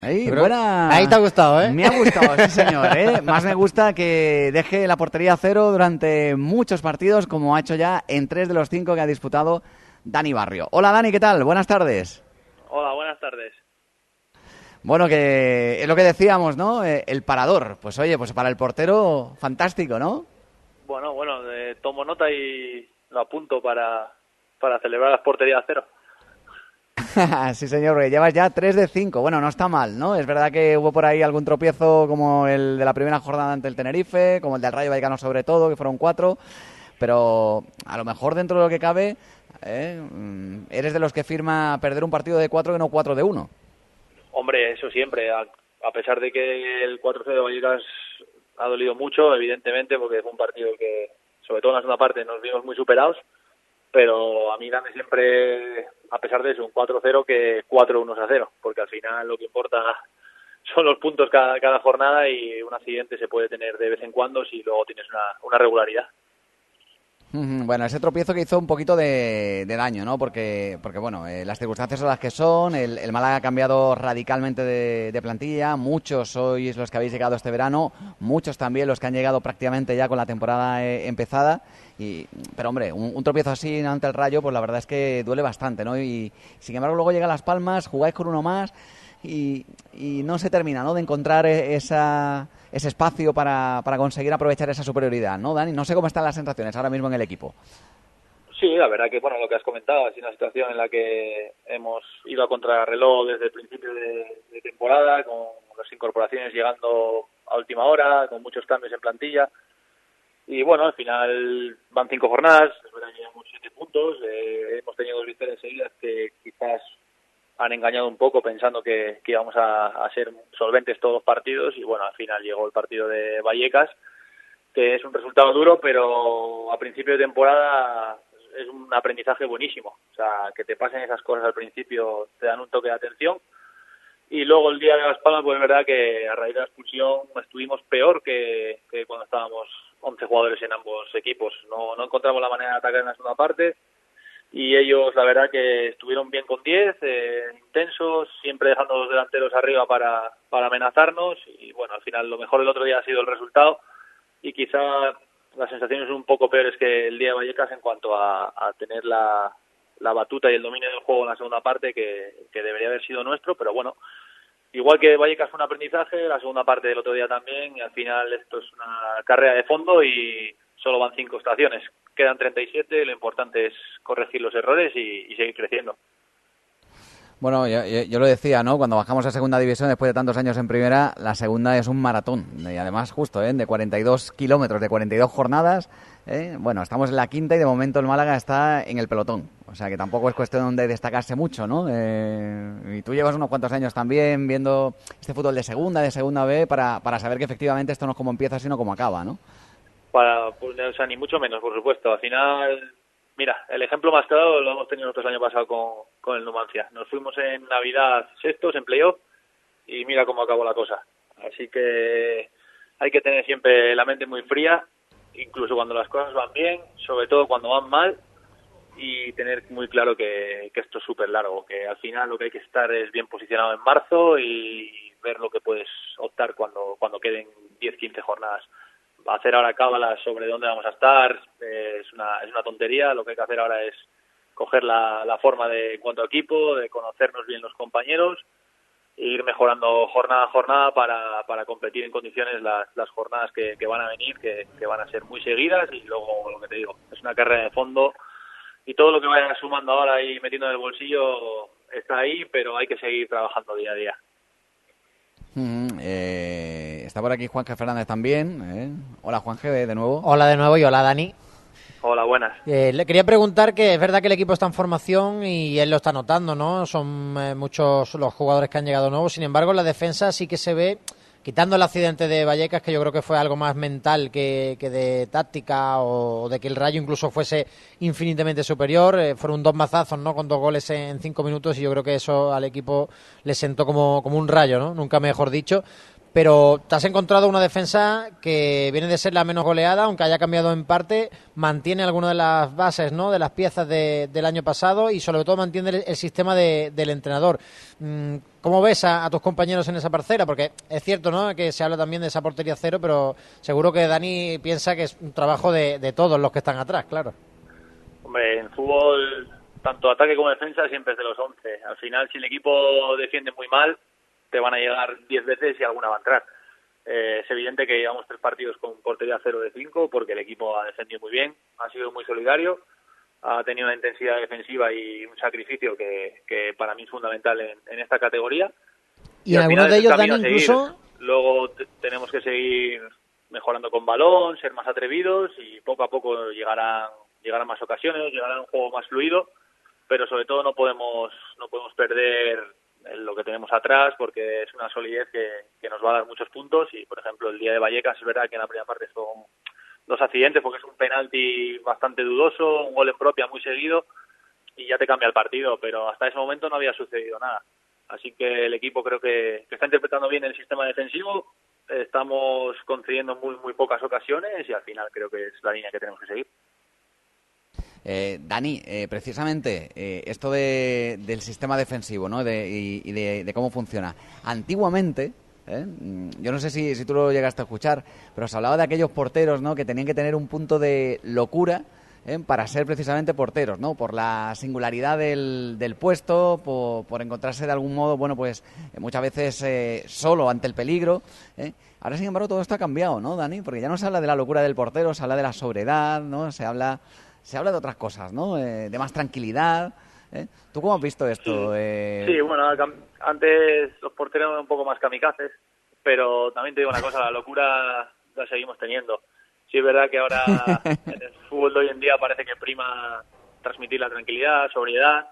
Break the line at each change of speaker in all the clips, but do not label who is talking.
Ahí te ha gustado, ¿eh?
Me ha gustado, sí señor, ¿eh? Más me gusta que deje la portería a cero durante muchos partidos, como ha hecho ya en 3 de los 5 que ha disputado Dani Barrio. Hola Dani, ¿qué tal? Buenas tardes.
Hola, buenas tardes.
Bueno, que es lo que decíamos, ¿no? El parador. Pues oye, pues para el portero, fantástico, ¿no?
Bueno, tomo nota y lo apunto para celebrar las porterías a cero.
Sí, señor, porque llevas ya 3 de 5. Bueno, no está mal, ¿no? Es verdad que hubo por ahí algún tropiezo como el de la primera jornada ante el Tenerife, como el del Rayo Vallecano sobre todo, que fueron 4. Pero a lo mejor dentro de lo que cabe, eres de los que firma perder un partido de 4 que no 4 de 1.
Hombre, eso siempre. A pesar de que el 4-0 de Vallecas ha dolido mucho, evidentemente, porque fue un partido que, sobre todo en la segunda parte, nos vimos muy superados. Pero a mí dame siempre, a pesar de eso, un 4-0 que 4-1-0, porque al final lo que importa son los puntos cada jornada y un accidente se puede tener de vez en cuando si luego tienes una regularidad.
Bueno, ese tropiezo que hizo un poquito de daño, ¿no? Porque bueno, las circunstancias son las que son, el Málaga ha cambiado radicalmente de plantilla, muchos sois los que habéis llegado este verano, muchos también los que han llegado prácticamente ya con la temporada empezada, pero hombre, un tropiezo así ante el Rayo, pues la verdad es que duele bastante, ¿no? Y sin embargo luego llega Las Palmas, jugáis con uno más y no se termina, ¿no? De encontrar ese espacio para conseguir aprovechar esa superioridad, ¿no, Dani? No sé cómo están las sensaciones ahora mismo en el equipo.
Sí, la verdad que, bueno, lo que has comentado, es una situación en la que hemos ido a contrarreloj desde el principio de temporada, con las incorporaciones llegando a última hora, con muchos cambios en plantilla. Y bueno, al final van 5 jornadas, es verdad que llevamos 7 puntos, hemos tenido 2 victorias seguidas que quizás han engañado un poco pensando que íbamos a ser solventes todos los partidos y bueno, al final llegó el partido de Vallecas, que es un resultado duro, pero a principio de temporada es un aprendizaje buenísimo. O sea, que te pasen esas cosas al principio te dan un toque de atención y luego el día de Las Palmas, pues es verdad que a raíz de la expulsión estuvimos peor que cuando estábamos 11 jugadores en ambos equipos. No encontramos la manera de atacar en la segunda parte. Y ellos, la verdad que estuvieron bien con 10, intensos, siempre dejando los delanteros arriba para amenazarnos. Y bueno, al final lo mejor del otro día ha sido el resultado. Y quizá las sensaciones son un poco peores que el día de Vallecas en cuanto a tener la batuta y el dominio del juego en la segunda parte, que debería haber sido nuestro. Pero bueno, igual que Vallecas fue un aprendizaje, la segunda parte del otro día también. Y al final esto es una carrera de fondo y solo van 5 estaciones. Quedan 37, lo importante es corregir los errores y seguir creciendo.
Bueno, yo lo decía, ¿no? Cuando bajamos a segunda división, después de tantos años en primera, la segunda es un maratón. Y además, justo, de 42 kilómetros, de 42 jornadas. Bueno, estamos en la quinta y de momento el Málaga está en el pelotón. O sea que tampoco es cuestión de destacarse mucho, ¿no? Y tú llevas unos cuantos años también viendo este fútbol de segunda B, para saber que efectivamente esto no es como empieza, sino como acaba, ¿no?
O sea, ni mucho menos, por supuesto. Al final, mira, el ejemplo más claro lo hemos tenido nosotros el año pasado con el Numancia. Nos fuimos en Navidad sextos, en playoff, y mira cómo acabó la cosa. Así que hay que tener siempre la mente muy fría, incluso cuando las cosas van bien, sobre todo cuando van mal, y tener muy claro que esto es súper largo, que al final lo que hay que estar es bien posicionado en marzo y ver lo que puedes optar cuando queden 10-15 jornadas. Hacer ahora cábalas sobre dónde vamos a estar es una tontería. Lo que hay que hacer ahora es coger la forma en cuanto a equipo, de conocernos bien los compañeros e ir mejorando jornada a jornada para competir en condiciones las jornadas que van a venir, que van a ser muy seguidas. Y luego, lo que te digo, es una carrera de fondo y todo lo que vayan sumando ahora y metiendo en el bolsillo está ahí, pero hay que seguir trabajando día a día.
Está por aquí Juanje Fernández también. Hola Juanje, de nuevo.
Hola de nuevo y hola Dani.
Hola, buenas.
Le quería preguntar que es verdad que el equipo está en formación y él lo está notando, ¿no? Son muchos los jugadores que han llegado nuevos. Sin embargo, en la defensa sí que se ve, quitando el accidente de Vallecas, que yo creo que fue algo más mental que de táctica o de que el Rayo incluso fuese infinitamente superior. Fueron 2 mazazos, ¿no? Con 2 goles en 5 minutos y yo creo que eso al equipo le sentó como un rayo, ¿no? Nunca mejor dicho. pero te has encontrado una defensa que viene de ser la menos goleada, aunque haya cambiado en parte, mantiene algunas de las bases, ¿no?, de las piezas del año pasado y sobre todo mantiene el sistema del entrenador. ¿Cómo ves a tus compañeros en esa parcela? Porque es cierto, ¿no?, que se habla también de esa portería cero, pero seguro que Dani piensa que es un trabajo de todos los que están atrás, claro.
Hombre, en fútbol, tanto ataque como defensa siempre es de los 11. Al final, si el equipo defiende muy mal, te van a llegar 10 veces y alguna va a entrar. Es evidente que llevamos 3 partidos con portería 0 de 5 porque el equipo ha defendido muy bien, ha sido muy solidario, ha tenido una intensidad defensiva y un sacrificio que para mí es fundamental en esta categoría.
Y en algunos de ellos, Dani, incluso...
Luego tenemos que seguir mejorando con balón, ser más atrevidos y poco a poco llegarán más ocasiones, llegará un juego más fluido, pero sobre todo no podemos perder lo que tenemos atrás porque es una solidez que nos va a dar muchos puntos y, por ejemplo, el día de Vallecas es verdad que en la primera parte son 2 accidentes porque es un penalti bastante dudoso, un gol en propia muy seguido y ya te cambia el partido, pero hasta ese momento no había sucedido nada. Así que el equipo creo que está interpretando bien el sistema defensivo, estamos concediendo muy pocas ocasiones y al final creo que es la línea que tenemos que seguir.
Dani, precisamente esto del sistema defensivo, ¿no?, de cómo funciona. Antiguamente, yo no sé si tú lo llegaste a escuchar, pero se hablaba de aquellos porteros, ¿no?, que tenían que tener un punto de locura para ser precisamente porteros, ¿no?, por la singularidad del puesto, por encontrarse de algún modo, bueno, pues muchas veces solo ante el peligro. Ahora, sin embargo, todo esto ha cambiado, ¿no, Dani? Porque ya no se habla de la locura del portero, se habla de la sobriedad, ¿no? Se habla de otras cosas, ¿no? De más tranquilidad. ¿Tú cómo has visto esto?
Sí, bueno, antes los porteros eran un poco más kamikazes, pero también te digo una cosa, la locura la seguimos teniendo. Sí, es verdad que ahora en el fútbol de hoy en día parece que prima transmitir la tranquilidad, sobriedad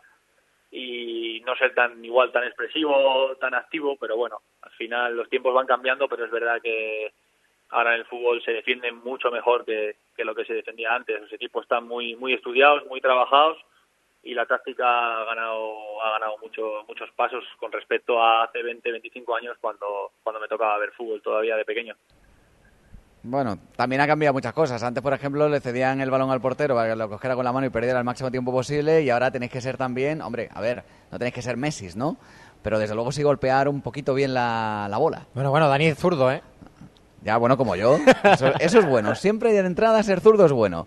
y no ser tan expresivo, tan activo, pero bueno, al final los tiempos van cambiando, pero es verdad que ahora en el fútbol se defiende mucho mejor que lo que se defendía antes. Los equipos están muy estudiados, muy trabajados y la táctica ha ganado muchos pasos con respecto a hace 20, 25 años cuando me tocaba ver fútbol todavía de pequeño.
Bueno, también ha cambiado muchas cosas. Antes, por ejemplo, le cedían el balón al portero para que lo cogiera con la mano y perdiera el máximo tiempo posible y ahora tenéis que ser también, hombre, a ver, no tenéis que ser Messi, ¿no? Pero desde luego sí golpear un poquito bien la bola.
Bueno, Dani es zurdo, ¿eh?
Ya, bueno, como yo. Eso es bueno. Siempre de entrada ser zurdo es bueno.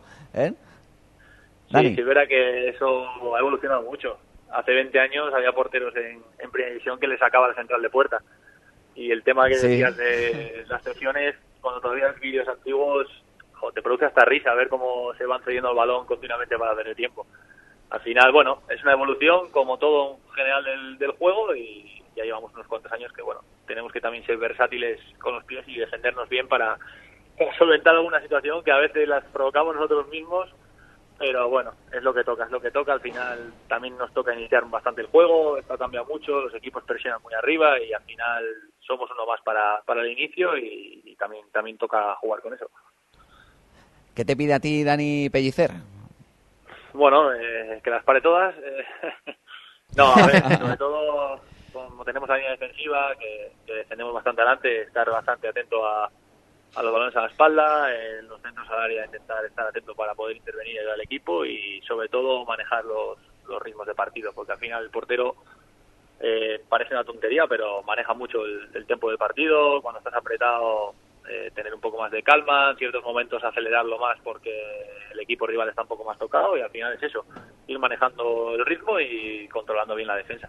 Dani.
Sí, es verdad que eso ha evolucionado mucho. Hace 20 años había porteros en primera división que le sacaba el central de puerta. Y el tema que decías de las secciones, cuando todavía ves vídeos antiguos, te produce hasta risa ver cómo se van cediendo el balón continuamente para tener tiempo. Al final, bueno, es una evolución como todo en general del juego y ya llevamos unos cuantos años que, bueno, tenemos que también ser versátiles con los pies y defendernos bien para solventar alguna situación que a veces las provocamos nosotros mismos, pero bueno, es lo que toca. Al final también nos toca iniciar bastante el juego, esto ha cambiado mucho, los equipos presionan muy arriba y al final somos uno más para el inicio y también toca jugar con eso.
¿Qué te pide a ti Dani Pellicer?
Bueno, que las pare todas. No, a ver, sobre todo como tenemos la línea defensiva, que defendemos bastante adelante, estar bastante atento a los balones a la espalda, en los centros al área intentar estar atento para poder intervenir y ayudar al equipo y sobre todo manejar los ritmos de partido, porque al final el portero parece una tontería, pero maneja mucho el tiempo del partido, cuando estás apretado tener un poco más de calma, en ciertos momentos acelerarlo más porque el equipo rival está un poco más tocado y al final es eso, ir manejando el ritmo y controlando bien la defensa.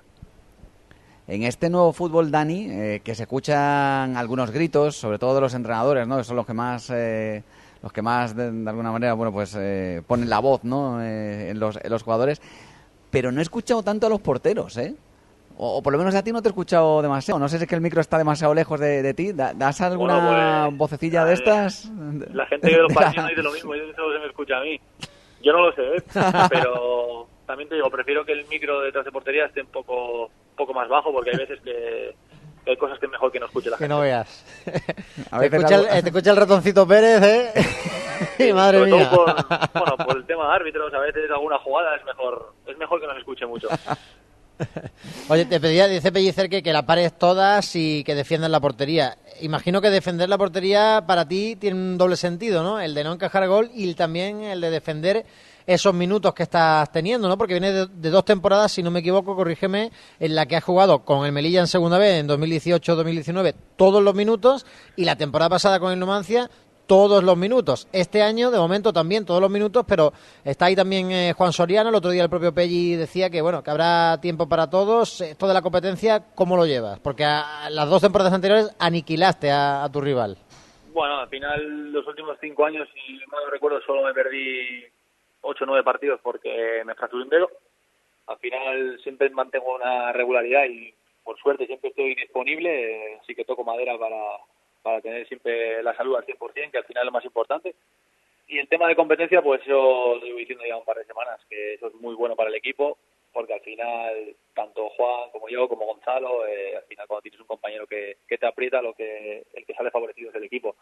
En este nuevo fútbol, Dani, que se escuchan algunos gritos, sobre todo de los entrenadores, ¿no? Que son los que más de alguna manera, bueno, pues ponen la voz, ¿no? En los jugadores. Pero no he escuchado tanto a los porteros, ¿eh? O por lo menos a ti no te he escuchado demasiado. No sé si es que el micro está demasiado lejos de ti. ¿Das alguna vocecilla de estas?
La gente de los partidos dice lo mismo, y eso se me escucha a mí. Yo no lo sé, pero también te digo, prefiero que el micro detrás de portería esté un poco más bajo, porque hay veces que hay cosas que es mejor que no escuche la gente.
Que no veas. Te escucha el ratoncito Pérez, ¿eh? Sí, madre
sobre
mía.
Todo por, bueno, por el tema de árbitros, a veces alguna jugada es mejor que no se escuche mucho.
Oye, te pedía, dice Pellicer que la pares todas y que defiendas la portería. Imagino que defender la portería para ti tiene un doble sentido, ¿no? El de no encajar gol y también el de defender esos minutos que estás teniendo, ¿no? Porque viene de 2 temporadas, si no me equivoco, corrígeme, en la que has jugado con el Melilla en segunda vez, en 2018-2019, todos los minutos, y la temporada pasada con el Numancia, todos los minutos. Este año, de momento, también todos los minutos, pero está ahí también Juan Soriano. El otro día el propio Pelli decía que, bueno, que habrá tiempo para todos. Esto de la competencia, ¿cómo lo llevas? Porque a las 2 temporadas anteriores aniquilaste a tu rival.
Bueno, al final, los últimos 5 años, si mal no recuerdo, solo me perdí 8 o 9 partidos porque me fracturé un dedo. Al final siempre mantengo una regularidad y, por suerte, siempre estoy disponible. Así que toco madera para tener siempre la salud al 100%, que al final es lo más importante. Y el tema de competencia, pues yo lo llevo diciendo ya un par de semanas, que eso es muy bueno para el equipo, porque al final, tanto Juan como yo, como Gonzalo, al final cuando tienes un compañero que te aprieta, el que sale favorecido es el equipo.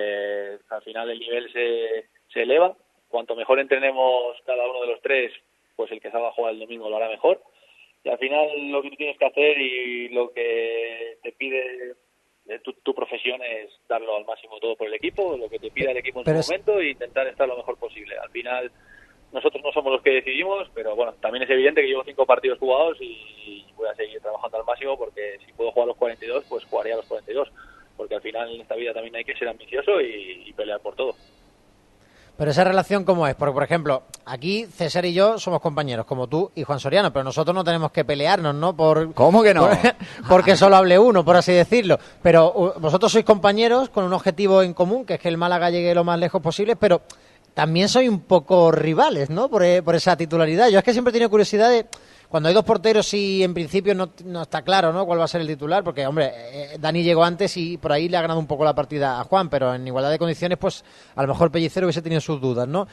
Al final el nivel se eleva. Cuanto mejor entrenemos cada uno de los tres, pues el que salga a jugar el domingo lo hará mejor. Y al final lo que tú tienes que hacer y lo que te pide tu profesión es darlo al máximo todo por el equipo, lo que te pida el equipo en su momento, e intentar estar lo mejor posible. Al final nosotros no somos los que decidimos, pero bueno, también es evidente que llevo 5 partidos jugados y voy a seguir trabajando al máximo, porque si puedo jugar los 42, pues jugaría los 42, porque al final en esta vida también hay que ser ambicioso y pelear por todo.
Pero esa relación, ¿cómo es? Porque, por ejemplo, aquí César y yo somos compañeros, como tú y Juan Soriano, pero nosotros no tenemos que pelearnos, ¿no?
¿Cómo que no?
Porque solo hable uno, por así decirlo. Pero vosotros sois compañeros con un objetivo en común, que es que el Málaga llegue lo más lejos posible, pero también sois un poco rivales, ¿no? Por esa titularidad. Yo es que siempre he tenido curiosidad de... Cuando hay 2 porteros y en principio no está claro, ¿no?, cuál va a ser el titular, porque, hombre, Dani llegó antes y por ahí le ha ganado un poco la partida a Juan, pero en igualdad de condiciones, pues a lo mejor Pellicero hubiese tenido sus dudas, ¿no?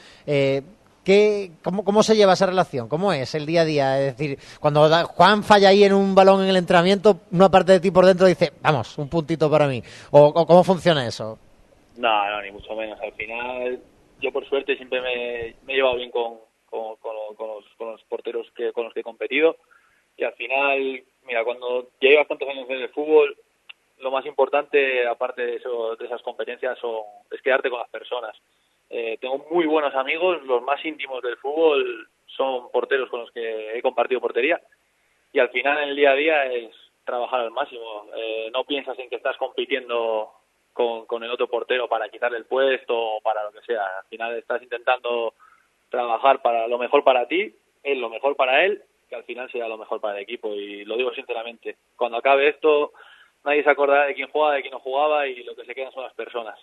¿Cómo se lleva esa relación? ¿Cómo es el día a día? Es decir, cuando Juan falla ahí en un balón en el entrenamiento, una parte de ti por dentro dice, vamos, un puntito para mí. ¿O cómo funciona eso?
No, ni mucho menos. Al final, yo por suerte siempre me he llevado bien con los porteros con los que he competido, y al final, mira, cuando ya llevas tantos años en el fútbol, lo más importante, aparte de esas competencias, es quedarte con las personas. Tengo muy buenos amigos, los más íntimos del fútbol son porteros con los que he compartido portería, y al final en el día a día es trabajar al máximo. No piensas en que estás compitiendo con el otro portero para quitarle el puesto o para lo que sea. Al final estás intentando trabajar para lo mejor para ti, él lo mejor para él, que al final sea lo mejor para el equipo. Y lo digo sinceramente, cuando acabe esto, nadie se acordará de quién jugaba, de quién no jugaba, y lo que se quedan son las personas.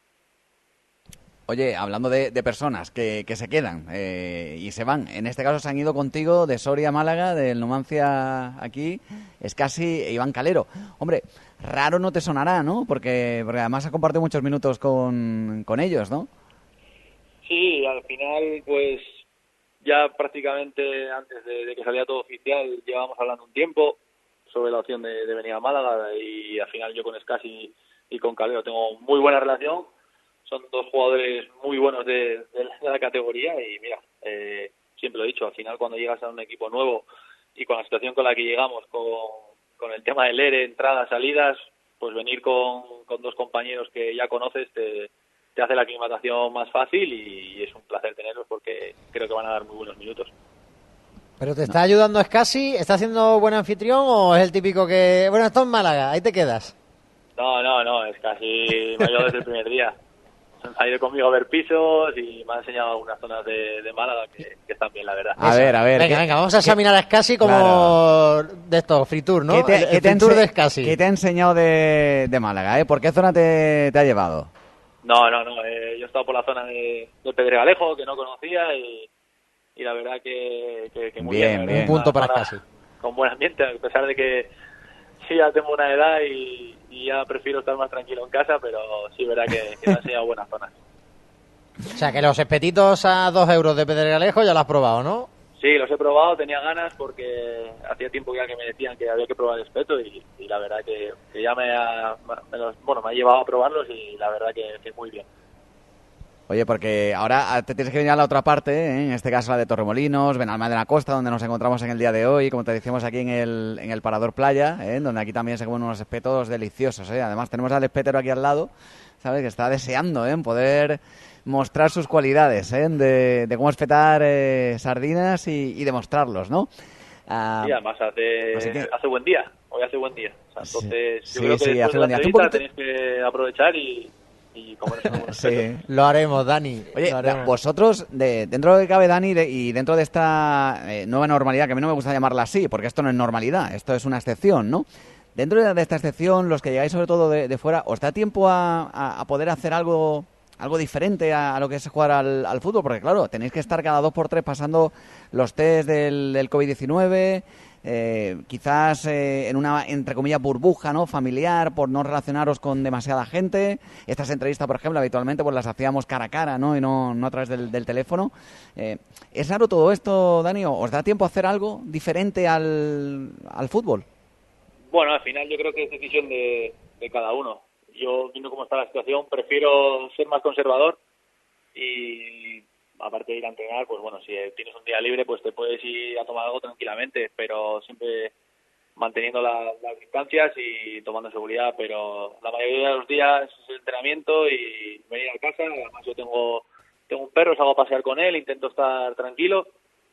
Oye, hablando de personas que se quedan y se van, en este caso se han ido contigo de Soria a Málaga, del Numancia aquí, es casi Iván Calero. Hombre, raro no te sonará, ¿no? Porque además has compartido muchos minutos con ellos, ¿no?
Sí, al final, pues ya prácticamente antes de que saliera todo oficial, llevábamos hablando un tiempo sobre la opción de venir a Málaga, y al final yo con Escasi y con Calero tengo muy buena relación. Son 2 jugadores muy buenos de la categoría, y mira, siempre lo he dicho, al final cuando llegas a un equipo nuevo y con la situación con la que llegamos, con el tema del ERE, entradas, salidas, pues venir con 2 compañeros que ya conoces te hace la aclimatación más fácil, y es un placer tenerlos porque creo que van a dar muy buenos minutos.
¿Pero te está ayudando Escasi? ¿Está haciendo buen anfitrión o es el típico que, bueno, esto es Málaga, ahí te quedas?
No, Escasi me ha ayudado desde el primer día. Ha ido conmigo a ver pisos y me ha enseñado algunas zonas de Málaga que están bien, la verdad.
A ver.
Venga, vamos a examinar a Escasi como de esto, Free Tour, ¿no?
¿Qué
el Tour de Escasi.
¿Qué te ha enseñado de Málaga? ¿Por qué zona te ha llevado?
No, yo he estado por la zona de Pedregalejo, que no conocía, y la verdad que muy bien.
Un punto para Escasi.
Con buen ambiente, a pesar de que sí, ya tengo una edad y ya prefiero estar más tranquilo en casa, pero sí, verdad que me ha enseñado buenas zonas.
O sea, que los espetitos a 2 euros de Pedregalejo ya lo has probado, ¿no?
Sí, los he probado, tenía ganas porque hacía tiempo ya que me decían que había que probar el espeto, y la verdad que ya me ha llevado a probarlos, y la verdad que muy bien.
Oye, porque ahora te tienes que venir a la otra parte, ¿eh? En este caso la de Torremolinos, Benalmádena Costa, donde nos encontramos en el día de hoy, como te decíamos aquí en el Parador Playa, ¿eh? Donde aquí también se comen unos espetos deliciosos, ¿eh? Además tenemos al espetero aquí al lado, ¿sabes? Que está deseando, ¿eh? Poder mostrar sus cualidades, ¿eh? De cómo espetar sardinas y demostrarlos, ¿no?
Sí, además hace buen día, hoy hace buen día. O sea, entonces yo creo que después de la entrevista tenéis que aprovechar y comer
sí, lo haremos, Dani.
Oye,
lo haremos.
Vosotros, dentro de lo que cabe, Dani, y dentro de esta nueva normalidad, que a mí no me gusta llamarla así, porque esto no es normalidad, esto es una excepción, ¿no? Dentro de esta excepción, los que llegáis sobre todo de fuera, ¿os da tiempo a poder hacer algo diferente a lo que es jugar al fútbol? Porque claro, tenéis que estar cada 2 por 3 pasando los test del COVID-19, quizás en una, entre comillas, burbuja, ¿no?, familiar, por no relacionaros con demasiada gente. Estas entrevistas, por ejemplo, habitualmente pues las hacíamos cara a cara, ¿no?, y no a través del teléfono. ¿Es raro todo esto, Dani? ¿Os da tiempo a hacer algo diferente al fútbol?
Bueno, al final yo creo que es decisión de cada uno. Yo, viendo cómo está la situación, prefiero ser más conservador y, aparte de ir a entrenar, pues bueno, si tienes un día libre, pues te puedes ir a tomar algo tranquilamente, pero siempre manteniendo las distancias y tomando seguridad. Pero la mayoría de los días es el entrenamiento y venir a casa. Además, yo tengo un perro, salgo a pasear con él, intento estar tranquilo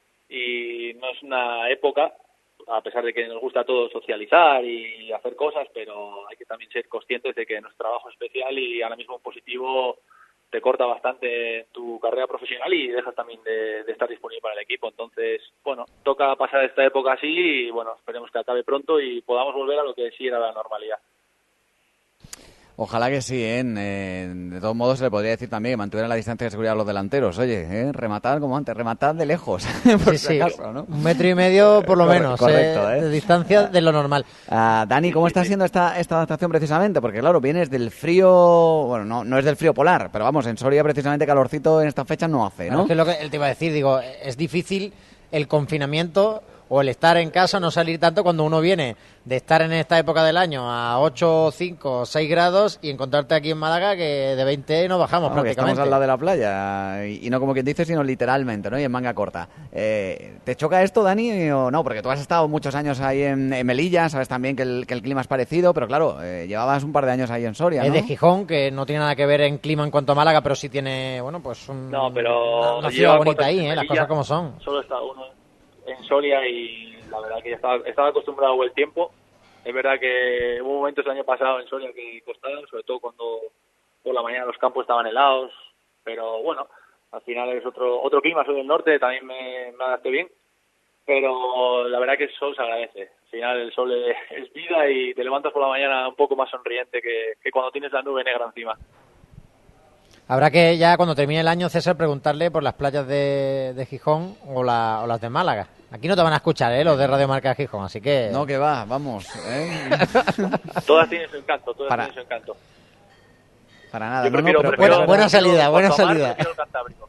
y no es una época, a pesar de que nos gusta a todos socializar y hacer cosas, pero hay que también ser conscientes de que nuestro trabajo es especial y ahora mismo un positivo te corta bastante tu carrera profesional y dejas también de estar disponible para el equipo. Entonces, bueno, toca pasar esta época así y, bueno, esperemos que acabe pronto y podamos volver a lo que sí era la normalidad.
Ojalá que sí, ¿eh? De todos modos se le podría decir también que mantuvieran la distancia de seguridad a los delanteros. Oye, rematar como antes, rematar de lejos, por si acaso, ¿no?
1,5 metros por lo menos,
correcto,
de distancia de lo normal.
Dani, ¿cómo está siendo esta adaptación precisamente? Porque claro, vienes del frío, bueno, no es del frío polar, pero vamos, en Soria precisamente calorcito en estas fechas no hace, ¿no?
Claro, es que lo que él te iba a decir, digo, es difícil el confinamiento o el estar en casa, no salir tanto cuando uno viene de estar en esta época del año a 8, 5, 6 grados y encontrarte aquí en Málaga que de 20 no bajamos prácticamente.
Estamos al lado de la playa y no como quien dice, sino literalmente, ¿no? Y en manga corta. ¿Te choca esto, Dani, o no? Porque tú has estado muchos años ahí en Melilla, sabes también que el clima es parecido, pero claro, llevabas un par de años ahí en Soria, ¿no?
Es de Gijón, que no tiene nada que ver en clima en cuanto a Málaga, pero sí tiene, bueno, pues una ciudad bonita ahí, las cosas como son.
Solo está uno en Soria y la verdad que ya estaba acostumbrado al tiempo. Es verdad que hubo momentos el año pasado en Soria que costaban, sobre todo cuando por la mañana los campos estaban helados, pero bueno, al final es otro clima. Soy del norte, también me adapté bien, pero la verdad que el sol se agradece. Al final el sol es vida y te levantas por la mañana un poco más sonriente que cuando tienes la nube negra encima.
Habrá que ya cuando termine el año, César, preguntarle por las playas de Gijón o las de Málaga. Aquí no te van a escuchar, los de Radio Marca Gijón, así que...
No, que va, vamos.
Todas tienen su encanto, tienen su encanto.
Para nada,
yo prefiero,
buena salida.
Prefiero el Cantábrico.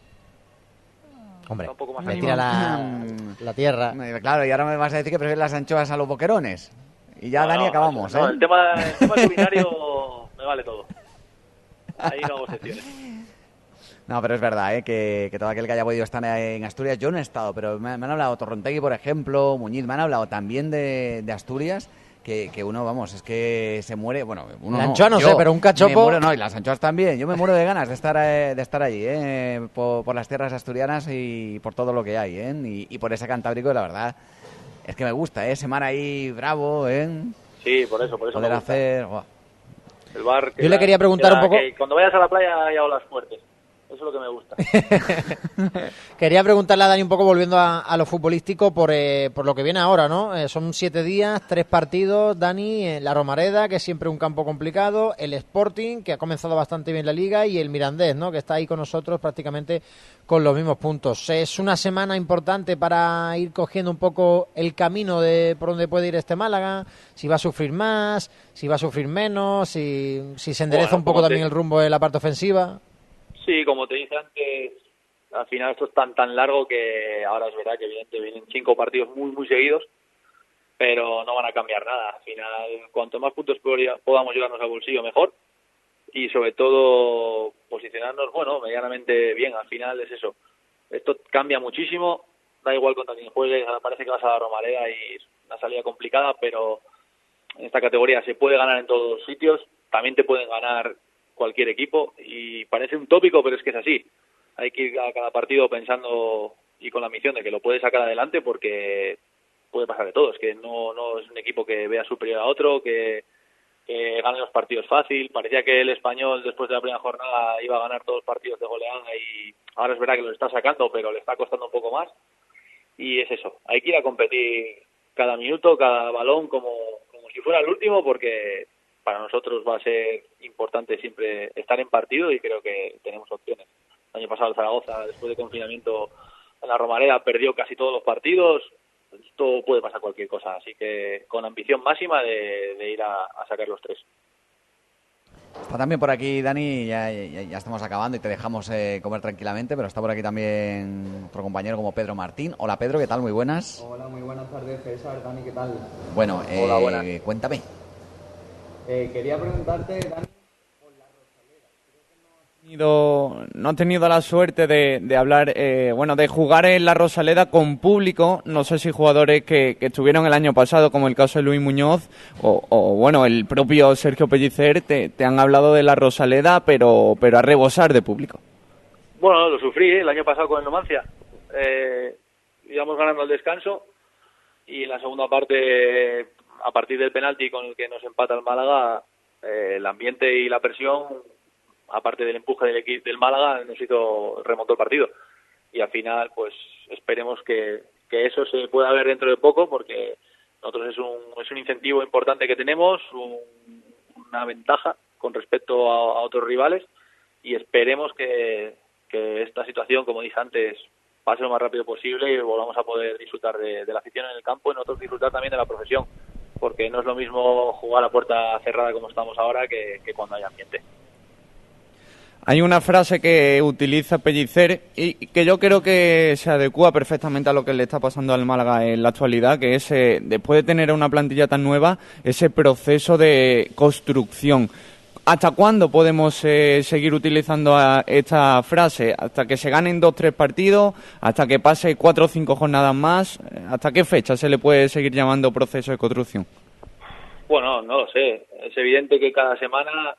Hombre,
un poco más
me tira la tierra.
Claro, y ahora me vas a decir que prefieres las anchoas a los boquerones. Y ya, Dani, acabamos,
no, el tema culinario me vale todo. Ahí no hago excepciones.
No, pero es verdad, que todo aquel que haya podido estar en Asturias, yo no he estado, pero me han hablado Torrontegui, por ejemplo, Muñiz, me han hablado también de Asturias, que uno, vamos, es que se muere, bueno, uno
la anchoa no sé, pero un cachopo...
y las anchoas también, yo me muero de ganas de estar allí, por las tierras asturianas y por todo lo que hay, y por ese Cantábrico, la verdad, es que me gusta, ese mar ahí bravo,
Sí, por eso
poder hacer... Wow.
El bar
yo le quería preguntar un poco...
Que cuando vayas a la playa haya olas fuertes. Eso es lo que me gusta.
Quería preguntarle a Dani un poco, volviendo a lo futbolístico, por lo que viene ahora, ¿no? Son 7 días, 3 partidos, Dani, la Romareda, que es siempre un campo complicado, el Sporting, que ha comenzado bastante bien la Liga, y el Mirandés, ¿no?, que está ahí con nosotros prácticamente con los mismos puntos. Es una semana importante para ir cogiendo un poco el camino de por donde puede ir este Málaga, si va a sufrir más, si va a sufrir menos, si se endereza un poco también el rumbo de la parte ofensiva.
Sí, como te dije antes, al final esto es tan largo que ahora es verdad que evidentemente vienen 5 partidos muy seguidos, pero no van a cambiar nada. Al final, cuanto más puntos podamos llevarnos al bolsillo, mejor. y sobre todo posicionarnos, bueno, medianamente bien. Al final es eso. Esto cambia muchísimo, da igual contra quien juegue, parece que vas a la Romareda y es una salida complicada, pero en esta categoría se puede ganar en todos los sitios, también te pueden ganar cualquier equipo y parece un tópico, pero es que es así. Hay que ir a cada partido pensando y con la misión de que lo puedes sacar adelante porque puede pasar de todo. Es que no es un equipo que vea superior a otro, que gane los partidos fácil. Parecía que el Español después de la primera jornada iba a ganar todos los partidos de goleada y ahora es verdad que lo está sacando, pero le está costando un poco más. Y es eso, hay que ir a competir cada minuto, cada balón como si fuera el último, porque para nosotros va a ser importante siempre estar en partido y creo que tenemos opciones. El año pasado el Zaragoza, después de confinamiento en la Romareda, perdió casi todos los partidos. Esto puede pasar cualquier cosa, así que con ambición máxima de ir a sacar los 3.
Está también por aquí, Dani, ya estamos acabando y te dejamos comer tranquilamente, pero está por aquí también otro compañero como Pedro Martín. Hola Pedro, ¿qué tal? Muy buenas.
Hola, muy buenas tardes, César. Dani, ¿qué tal?
Bueno,
hola, buenas.
Cuéntame.
Quería preguntarte, Dani, por la
Rosaleda. No has tenido la suerte de hablar, de jugar en la Rosaleda con público. No sé si jugadores que estuvieron el año pasado, como el caso de Luis Muñoz, o el propio Sergio Pellicer, te han hablado de la Rosaleda, pero a rebosar de público.
Bueno, lo sufrí el año pasado con el Numancia. Íbamos ganando al descanso y en la segunda parte, a partir del penalti con el que nos empata el Málaga, el ambiente y la presión, aparte del empuje del equipo del Málaga, remontó el partido. Y al final, pues esperemos que eso se pueda ver dentro de poco, porque nosotros es un incentivo importante que tenemos, una ventaja con respecto a otros rivales, y esperemos que esta situación, como dije antes, pase lo más rápido posible y volvamos a poder disfrutar de la afición en el campo y nosotros disfrutar también de la profesión, porque no es lo mismo jugar a puerta cerrada como estamos ahora que cuando hay ambiente.
Hay una frase que utiliza Pellicer y que yo creo que se adecua perfectamente a lo que le está pasando al Málaga en la actualidad, que es, después de tener una plantilla tan nueva, ese proceso de construcción. ¿Hasta cuándo podemos seguir utilizando esta frase? ¿Hasta que se ganen 2-3 partidos? ¿Hasta que pase 4 o 5 jornadas más? ¿Hasta qué fecha se le puede seguir llamando proceso de construcción?
Bueno, no lo sé. Es evidente que cada semana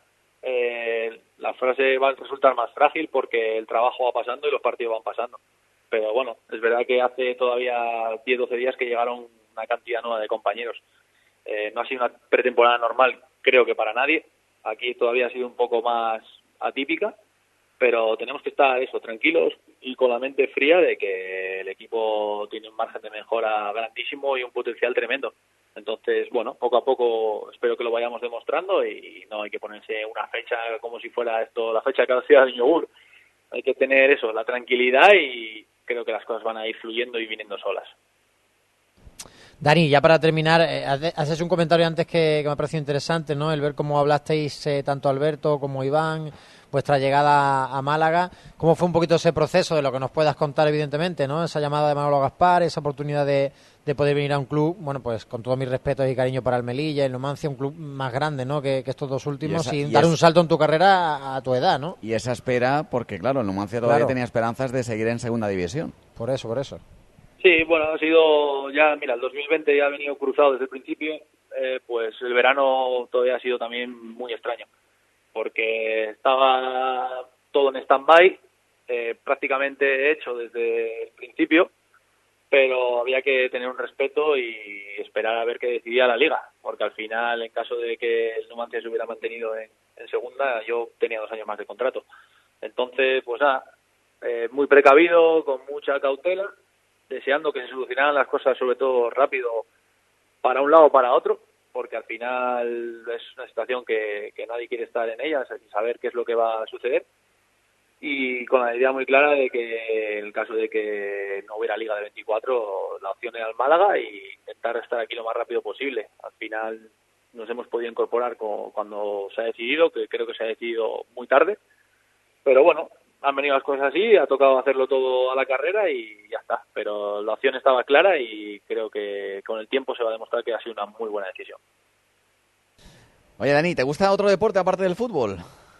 la frase va a resultar más frágil porque el trabajo va pasando y los partidos van pasando. Pero bueno, es verdad que hace todavía 10-12 días que llegaron una cantidad nueva de compañeros. No ha sido una pretemporada normal, creo que para nadie. Aquí todavía ha sido un poco más atípica, pero tenemos que estar tranquilos y con la mente fría de que el equipo tiene un margen de mejora grandísimo y un potencial tremendo. Entonces, bueno, poco a poco espero que lo vayamos demostrando y no hay que ponerse una fecha como si fuera esto la fecha que hacía el yogur. Hay que tener la tranquilidad y creo que las cosas van a ir fluyendo y viniendo solas.
Dani, ya para terminar, haces un comentario antes que me ha parecido interesante, ¿no? El ver cómo hablasteis tanto Alberto como Iván, vuestra llegada a Málaga. ¿Cómo fue un poquito ese proceso de lo que nos puedas contar, evidentemente, ¿no? Esa llamada de Manolo Gaspar, esa oportunidad de poder venir a un club, bueno, pues con todo mi respeto y cariño para el Melilla, el Numancia, un club más grande, ¿no? Que estos dos últimos, y dar un salto en tu carrera a tu edad, ¿no?
Y esa espera, porque claro, el Numancia todavía tenía esperanzas de seguir en segunda división.
Por eso.
Sí, bueno, ha sido ya, mira, el 2020 ya ha venido cruzado desde el principio, pues el verano todavía ha sido también muy extraño, porque estaba todo en stand-by, prácticamente hecho desde el principio, pero había que tener un respeto y esperar a ver qué decidía la Liga, porque al final, en caso de que el Numancia se hubiera mantenido en segunda, yo tenía 2 años más de contrato. Entonces, pues nada, muy precavido, con mucha cautela, deseando que se solucionaran las cosas, sobre todo rápido, para un lado o para otro, porque al final es una situación que nadie quiere estar en ella, sin saber qué es lo que va a suceder, y con la idea muy clara de que en el caso de que no hubiera Liga de 24, la opción era el Málaga y intentar estar aquí lo más rápido posible. Al final nos hemos podido incorporar cuando se ha decidido, que creo que se ha decidido muy tarde, pero bueno, han venido las cosas así, ha tocado hacerlo todo a la carrera y ya está. Pero la opción estaba clara y creo que con el tiempo se va a demostrar que ha sido una muy buena decisión.
Oye, Dani, ¿te gusta otro deporte aparte del fútbol?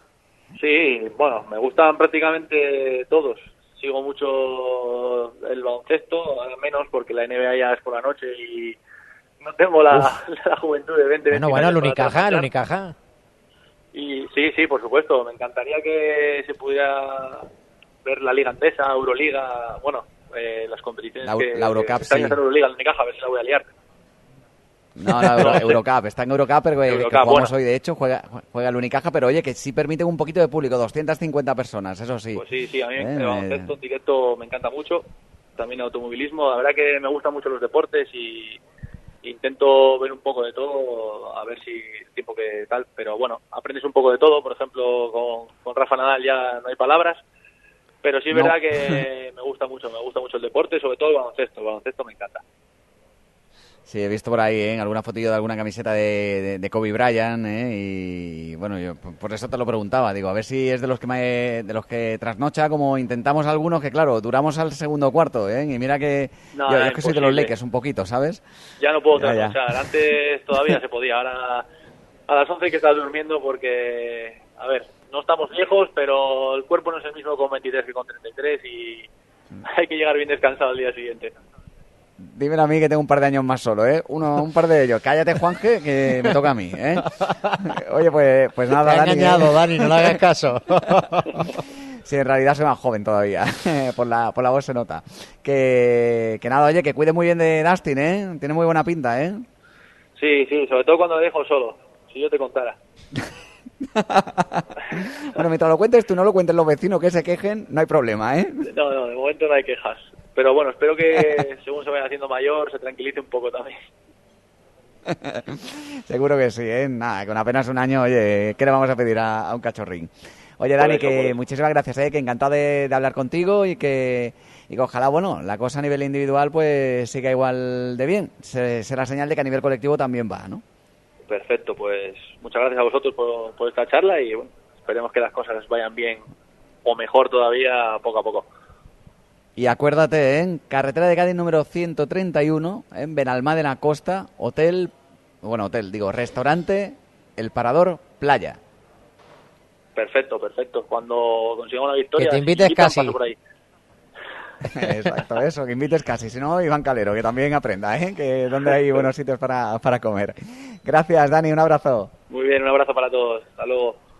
Sí, bueno, me gustan prácticamente todos. Sigo mucho el baloncesto, ahora menos porque la NBA ya es por la noche y no tengo la juventud de 20
Bueno,
21
el
años para
Unicaja, el
trasnochar.
Unicaja.
Y sí, por supuesto. Me encantaría que se pudiera ver la Liga Andesa, Euroliga, bueno, las competiciones
La Eurocup,
que este año
sí.
está en Euroliga, el Unicaja, a ver si la voy a liar.
No, Eurocup, está en Eurocup, pero que
Eurocup,
jugamos
bueno.
hoy, de hecho, juega el Unicaja, pero oye, que sí permite un poquito de público, 250 personas, eso sí.
Pues sí, a mí el baloncesto en directo me encanta mucho, también el automovilismo, la verdad que me gustan mucho los deportes y intento ver un poco de todo, a ver si el tiempo que tal, pero bueno, aprendes un poco de todo, por ejemplo, con Rafa Nadal ya no hay palabras, pero sí es verdad que me gusta mucho el deporte, sobre todo el baloncesto me encanta.
Sí, he visto por ahí alguna fotillo de alguna camiseta de Kobe Bryant, y bueno, yo por eso te lo preguntaba, digo, a ver si es de los que trasnocha, como intentamos algunos, que claro, duramos al segundo cuarto, y mira que
No,
yo es que soy de los
imposible.
Lakers un poquito, ¿sabes?
Ya no puedo
Ya.
trasnochar, antes todavía se podía, ahora a las 11 hay que estar durmiendo porque, a ver, no estamos viejos, pero el cuerpo no es el mismo con 23 que con 33 y hay que llegar bien descansado al día siguiente.
Dímelo a mí que tengo un par de años más solo, un par de ellos. Cállate, Juanje, que me toca a mí, Oye, pues nada,
Te ha
Dani.
engañado, Dani, no le hagas caso.
Sí, en realidad soy más joven todavía, por la voz se nota. Que nada, oye, que cuide muy bien de Dustin, tiene muy buena pinta,
Sí, sobre todo cuando le dejo solo, si yo te contara.
Bueno, mientras lo cuentes tú, no lo cuentes los vecinos que se quejen, no hay problema,
No, de momento no hay quejas. Pero bueno, espero que según se vaya haciendo mayor se tranquilice un poco también.
Seguro que sí, Nada, con apenas un año, oye, ¿qué le vamos a pedir a un cachorrín? Oye, Dani,
Por eso.
muchísimas gracias, que encantado de hablar contigo y que ojalá, bueno, la cosa a nivel individual pues siga igual de bien. Será señal de que a nivel colectivo también va, ¿no?
Perfecto, pues muchas gracias a vosotros por esta charla y bueno, esperemos que las cosas vayan bien o mejor todavía poco a poco.
Y acuérdate, carretera de Cádiz número 131, en Benalmádena Costa, restaurante El Parador Playa.
Perfecto. Cuando consigamos la victoria,
Que te invites
si invitan,
casi.
paso por ahí.
Exacto, eso, que invites casi. Si no, Iván Calero, que también aprenda, que donde hay buenos sitios para comer. Gracias, Dani, un abrazo.
Muy bien, un abrazo para todos. Hasta luego.